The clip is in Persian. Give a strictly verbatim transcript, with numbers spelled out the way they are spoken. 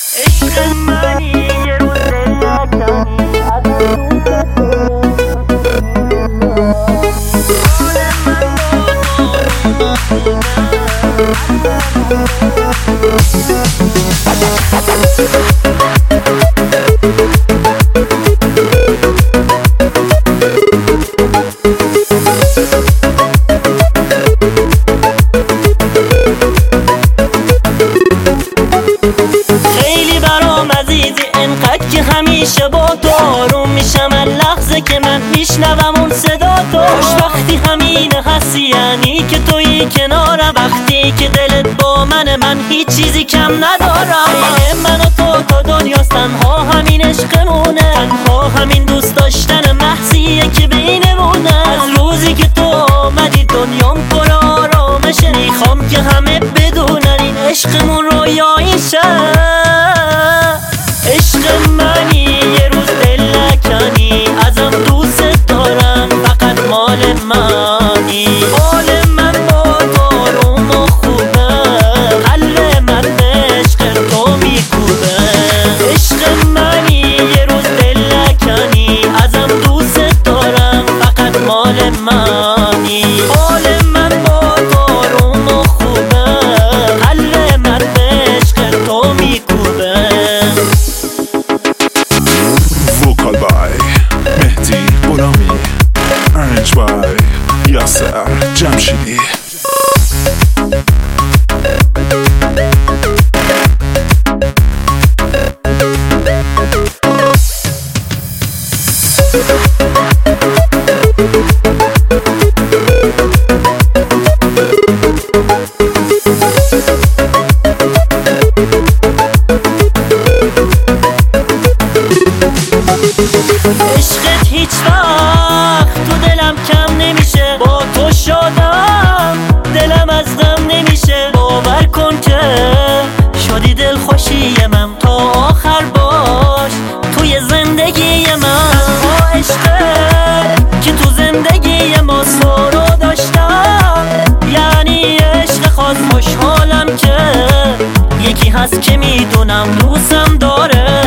عشق منی یه روز دلکنی خیلی برام عزیزی انقدر که همیشه با تو آروم میشم هر لحظه که من میشنوم اون صدا تو. وقتی همینه هستی یعنی که تویی کنارم، وقتی که دلت با من من هیچ چیزی کم ندارم. بین من و تو تا دنیاست تنها همین عشقمونه، تنها همین دوست داشتن محضیه که بینمونه. از روزی که تو آمدی دنیام پر آرامشه، میخوام که همه بدونن این عشقمون رویایی شه. عشق منی یه روز دل نکنی، ازم دوست دارم فقط مال منی. حال من با تو آروم و خوبه، قلب من به عشق تو میکوبه. عشق منی یه روز دل نکنی، ازم دوست دارم فقط مال منی. حال من با تو آروم و خوبه، قلب من به عشق تو میکوبه. Vocal by مهدی غلامی، Arrange by یاسر جمشیدی. عشقت هیچ وقت تو دلم کم نمیشه، با تو شادم دلم از غم نمیشه. باور کن که شدی دل خوشی من، تا آخر باش توی زندگی من. با عشقت که تو زندگی ما سرو داشتم، یعنی عشق خاص. خوشحالم که یکی هست که میدونم دوستم داره.